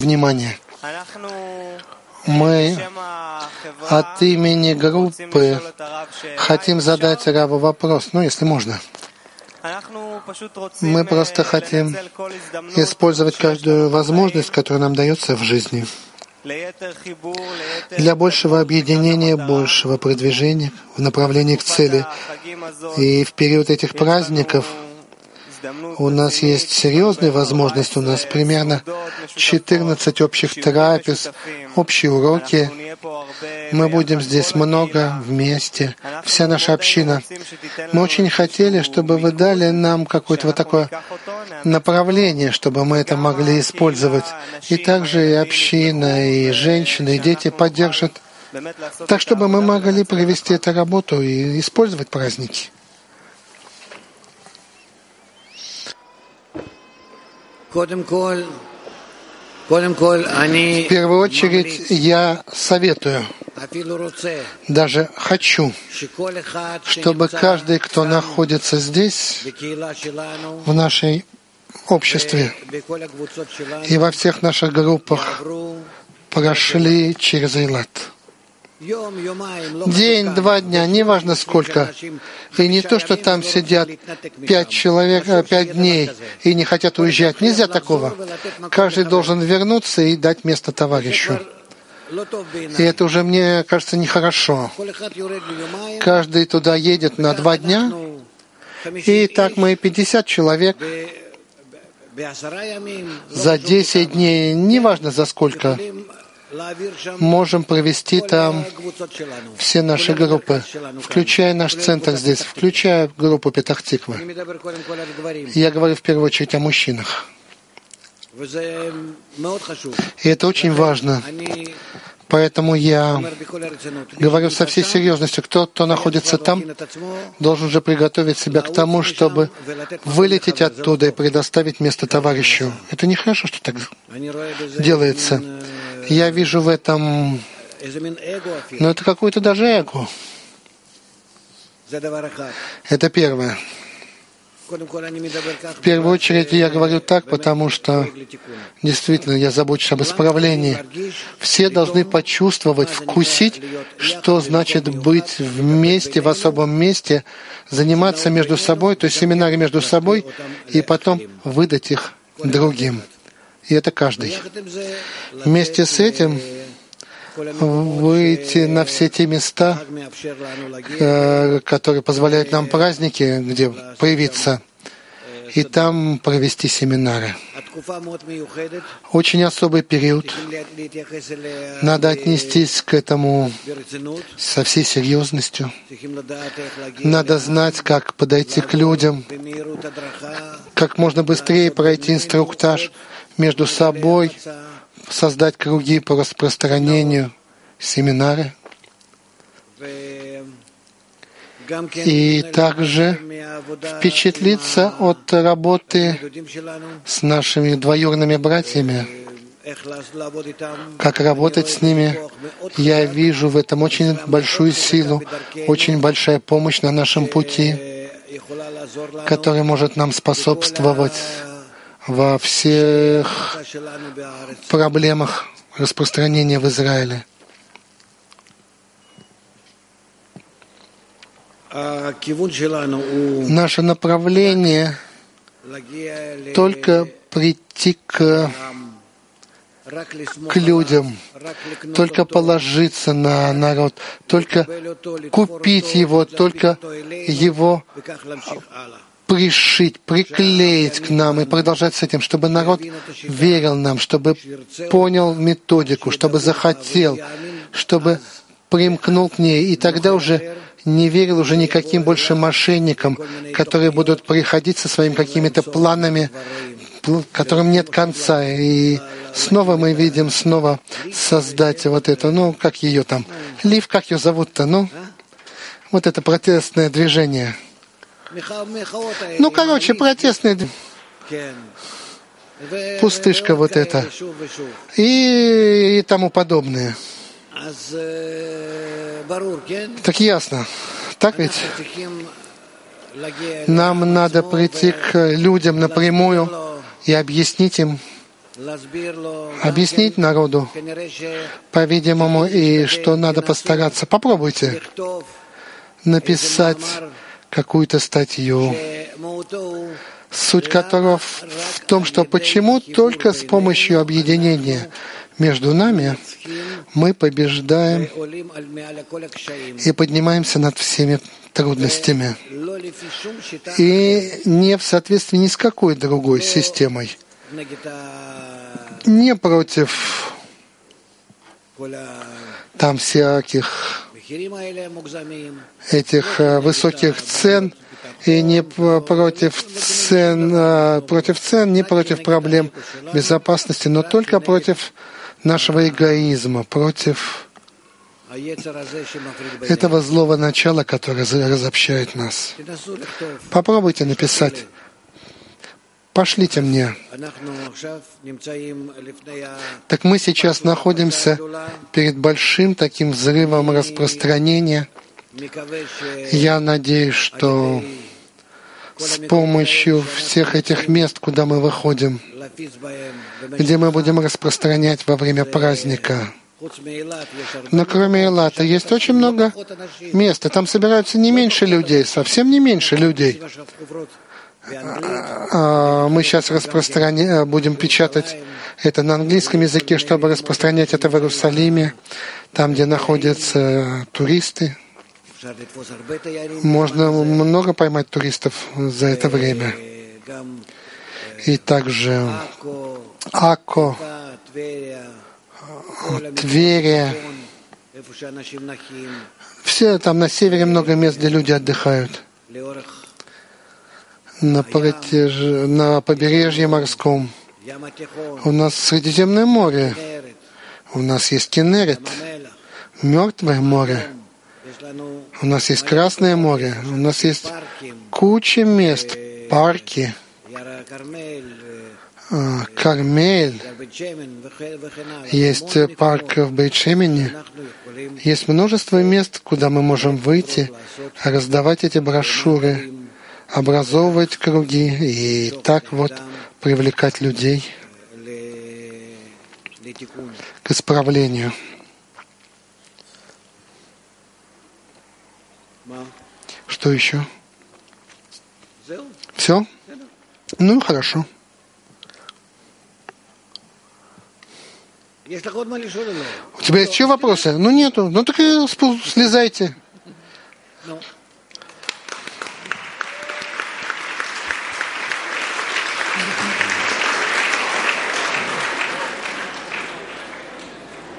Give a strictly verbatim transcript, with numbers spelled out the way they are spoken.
Внимание. Мы от имени группы хотим задать Раву вопрос, ну, если можно. Мы просто хотим использовать каждую возможность, которая нам дается в жизни, для большего объединения, большего продвижения в направлении к цели. И в период этих праздников у нас есть серьезная возможность, у нас примерно четырнадцать общих трапез, общие уроки. Мы будем здесь много вместе, вся наша община. Мы очень хотели, чтобы вы дали нам какое-то вот такое направление, чтобы мы это могли использовать. И также и община, и женщины, и дети поддержат. Так, чтобы мы могли провести эту работу и использовать праздники. В первую очередь, я советую, даже хочу, чтобы каждый, кто находится здесь, в нашей обществе и во всех наших группах, прошли через Эйлат. День, два дня, неважно сколько. И не то, что там сидят пять человек, пять дней и не хотят уезжать. Нельзя такого. Каждый должен вернуться и дать место товарищу. И это уже, мне кажется, нехорошо. Каждый туда едет на два дня. И так мы пятьдесят человек за десять дней, неважно за сколько, можем провести там все наши группы, включая наш центр здесь, включая группу Петах-Тиква. Я говорю в первую очередь о мужчинах. И это очень важно. Поэтому я говорю со всей серьезностью, кто, кто находится там, должен же приготовить себя к тому, чтобы вылететь оттуда и предоставить место товарищу. Это нехорошо, что так делается. Я вижу в этом, но это какое-то даже эго. Это первое. В первую очередь я говорю так, потому что действительно я забочусь об исправлении. Все должны почувствовать, вкусить, что значит быть вместе, в особом месте, заниматься между собой, то есть семинары между собой, и потом выдать их другим. И это каждый. Вместе с этим выйти на все те места, которые позволяют нам праздники, где появиться, и там провести семинары. Очень особый период. Надо отнестись к этому со всей серьезностью. Надо знать, как подойти к людям, как можно быстрее пройти инструктаж между собой, создать круги по распространению, семинары. И также впечатлиться от работы с нашими двоюродными братьями, как работать с ними. Я вижу в этом очень большую силу, очень большая помощь на нашем пути, которая может нам способствовать во всех проблемах распространения в Израиле. Наше направление только прийти к, к людям, только положиться на народ, только купить его, только его пришить, приклеить к нам и продолжать с этим, чтобы народ верил нам, чтобы понял методику, чтобы захотел, чтобы примкнул к ней, и тогда уже не верил уже никаким больше мошенникам, которые будут приходить со своими какими-то планами, которым нет конца. И снова мы видим, снова создать вот это, ну, как ее там, Лив, как ее зовут-то, ну, вот это протестное движение. Ну, короче, протестное движение. Пустышка вот эта. И, и тому подобное. Так ясно. Так ведь? Нам надо прийти к людям напрямую и объяснить им, объяснить народу, по-видимому, и что надо постараться. Попробуйте написать какую-то статью, суть которого в том, что почему только с помощью объединения между нами мы побеждаем и поднимаемся над всеми трудностями, и не в соответствии ни с какой другой системой, не против там всяких этих высоких цен, и не против цен, против цен, не против проблем безопасности, но только против нашего эгоизма, против этого злого начала, которое разобщает нас. Попробуйте написать. Пошлите мне. Так мы сейчас находимся перед большим таким взрывом распространения. Я надеюсь, что с помощью всех этих мест, куда мы выходим, где мы будем распространять во время праздника. Но кроме Эйлата есть очень много мест, и там собираются не меньше людей, совсем не меньше людей. Мы сейчас распространя... будем печатать это на английском языке, чтобы распространять это в Иерусалиме, там, где находятся туристы. Можно много поймать туристов за это время. И также Акко, Тверия. Все там на севере много мест, где люди отдыхают. На, протяж... на побережье морском. У нас Средиземное море. У нас есть Кенерет, Мертвое море. У нас есть Красное море. У нас есть куча мест, парки, Кармель. Есть парк в Бейт-Шемене. Есть множество мест, куда мы можем выйти, раздавать эти брошюры, образовывать круги и так вот привлекать людей к исправлению. Что еще? Все? Ну, хорошо. У тебя есть еще вопросы? Ну, нету. Ну, так и слезайте.